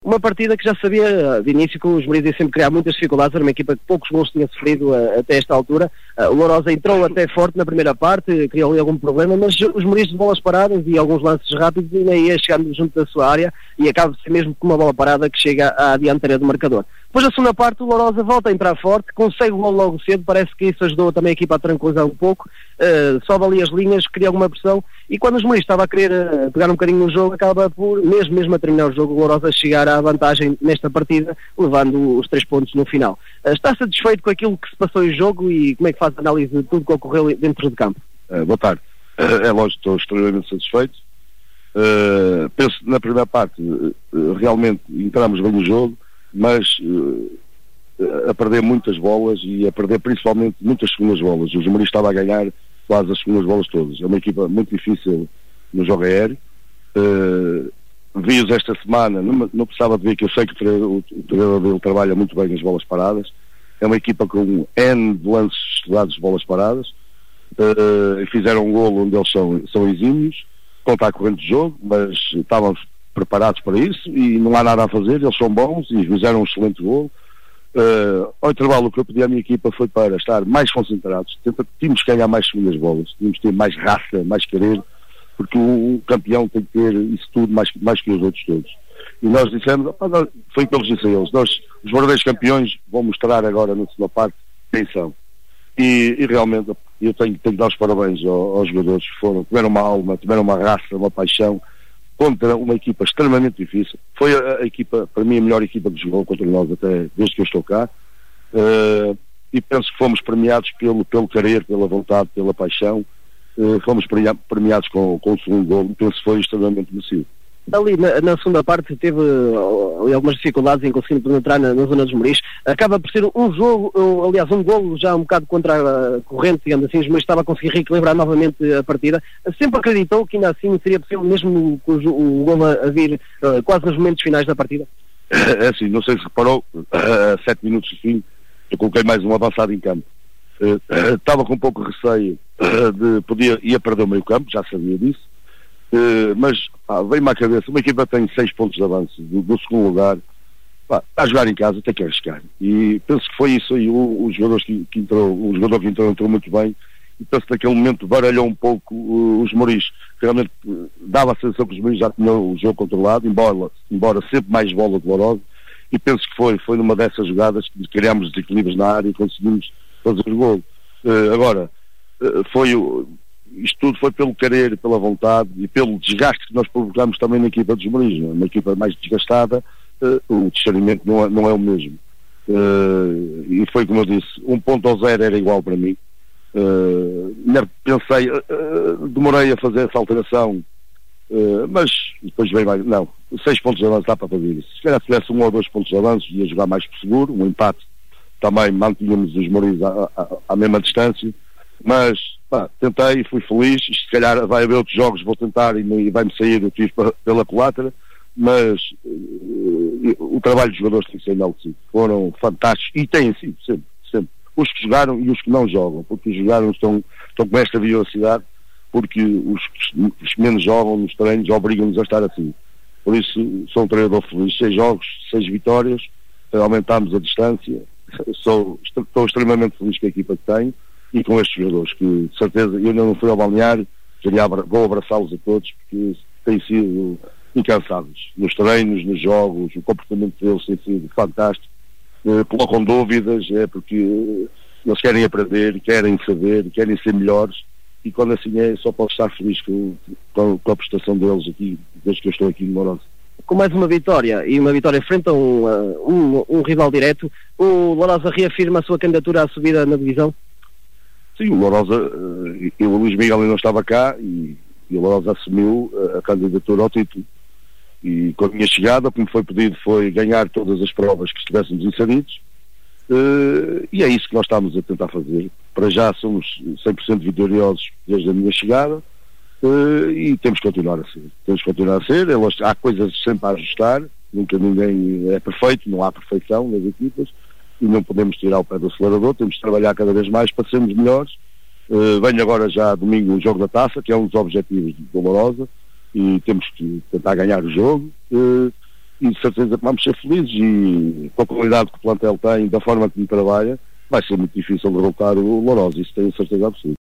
uma partida que já sabia de início que os Esmoriz ia sempre criar muitas dificuldades, era uma equipa que poucos gols tinha sofrido até esta altura. O Lourosa entrou até forte na primeira parte, criou ali algum problema, mas os Esmoriz de bolas paradas e alguns lances rápidos ainda ia chegando junto da sua área e acaba de ser mesmo com uma bola parada que chega à dianteira do marcador. Depois da segunda parte o Lourosa volta a entrar forte, consegue o gol logo cedo, parece que isso ajudou também a equipa a tranquilizar um pouco, sobe ali as linhas, cria alguma pressão, e quando os Esmoriz estava a querer pegar um bocadinho no jogo, acaba por, mesmo a terminar o jogo, o Lourosa chegar à vantagem nesta partida, levando os 3 pontos no final. Está satisfeito com aquilo que se passou em jogo e como é que faz a análise de tudo que ocorreu dentro de campo? Boa tarde. É lógico que estou extremamente satisfeito. Penso que na primeira parte realmente entramos bem no jogo, mas a perder muitas bolas e a perder principalmente muitas segundas bolas. O Esmoriz estava a ganhar quase as segundas bolas todas. É uma equipa muito difícil no jogo aéreo. Vi-os esta semana, não precisava de ver, que eu sei que o treinador dele trabalha muito bem nas bolas paradas. É uma equipa com N de lances estudados de bolas paradas. Fizeram um golo onde eles são exímios, contra a corrente de jogo, mas estávamos preparados para isso e não há nada a fazer, eles são bons e fizeram um excelente golo. Ao intervalo, o que eu pedi à minha equipa foi para estar mais concentrados. Tínhamos que ganhar mais segundas bolas, tínhamos que ter mais raça, mais querer, porque o campeão tem que ter isso tudo mais que os outros todos. E nós dissemos, foi o que eles disseram a eles, nós, os verdadeiros campeões, vão mostrar agora na segunda parte quem são. E realmente eu tenho que dar os parabéns aos jogadores que tiveram uma alma, tiveram uma raça, uma paixão contra uma equipa extremamente difícil. Foi a equipa, para mim, a melhor equipa que jogou contra nós até desde que eu estou cá. E penso que fomos premiados pelo querer, pela vontade, pela paixão. Fomos premiados com o segundo gol. Penso que foi extremamente merecido. Ali na segunda parte teve algumas dificuldades em conseguir penetrar na zona dos Esmoriz. Acaba por ser um jogo, aliás um golo já um bocado contra a corrente, digamos assim. Os Esmoriz estava a conseguir reequilibrar novamente a partida. Sempre acreditou que ainda assim seria possível, mesmo com o golo a vir quase nos momentos finais da partida? É assim, não sei se reparou, a 7 minutos de fim eu coloquei mais um avançado em campo. Estava com um pouco de receio ia perder o meio campo, já sabia disso. Mas veio-me à cabeça, uma equipa tem 6 pontos de avanço do segundo lugar, a jogar em casa tem que arriscar, e penso que foi isso aí. O jogador que entrou muito bem, e penso que naquele momento baralhou um pouco os Esmoriz. Realmente dava a sensação que os Esmoriz já tinham o jogo controlado, embora sempre mais bola de Lourosa, e penso que foi numa dessas jogadas que criámos desequilíbrios na área e conseguimos fazer o gol. Agora isto tudo foi pelo querer, pela vontade e pelo desgaste que nós provocamos também na equipa dos Esmoriz. Uma equipa mais desgastada, o discernimento não é o mesmo. E foi como eu disse, 1-0 era igual para mim. Pensei, demorei a fazer essa alteração, mas depois veio mais. Não, 6 pontos de avanço dá para fazer isso. Se calhar tivesse 1 ou 2 pontos de avanço, ia jogar mais por seguro. Um empate também mantínhamos os Esmoriz à mesma distância. Mas tentei, fui feliz. Se calhar vai haver outros jogos, vou tentar e vai-me sair o tiro pela culatra, mas o trabalho dos jogadores tem que ser enaltecido. Foram fantásticos e têm sido sempre. Os que jogaram e os que não jogam, porque os que jogaram estão com esta velocidade, porque os que menos jogam nos treinos obrigam-nos a estar assim. Por isso sou um treinador feliz. 6 jogos, 6 vitórias, aumentámos a distância. Estou extremamente feliz com a equipa que tenho e com estes jogadores, que de certeza eu ainda não fui ao balneário, vou abraçá-los a todos, porque têm sido incansáveis nos treinos, nos jogos. O comportamento deles tem sido fantástico. Colocam dúvidas, porque eles querem aprender, querem saber, querem ser melhores, e quando assim é, só posso estar feliz com a prestação deles aqui, desde que eu estou aqui no Lourosa. Com mais uma vitória, e uma vitória frente a um rival direto, o Lourosa reafirma a sua candidatura à subida na divisão? Sim, o Lourosa, o Luís Miguel não estava cá, e o Lourosa assumiu a candidatura ao título. E com a minha chegada, como foi pedido, foi ganhar todas as provas que estivéssemos inseridos, e é isso que nós estamos a tentar fazer. Para já somos 100% vitoriosos desde a minha chegada, e temos que continuar a ser. Há coisas sempre a ajustar, nunca ninguém é perfeito, não há perfeição nas equipas, e não podemos tirar o pé do acelerador. Temos de trabalhar cada vez mais para sermos melhores. Venho agora já domingo o jogo da taça, que é um dos objetivos do Lourosa, e temos que tentar ganhar o jogo, e de certeza que vamos ser felizes, e com a qualidade que o plantel tem, da forma como trabalha, vai ser muito difícil derrotar o Lourosa, isso tenho certeza absoluta.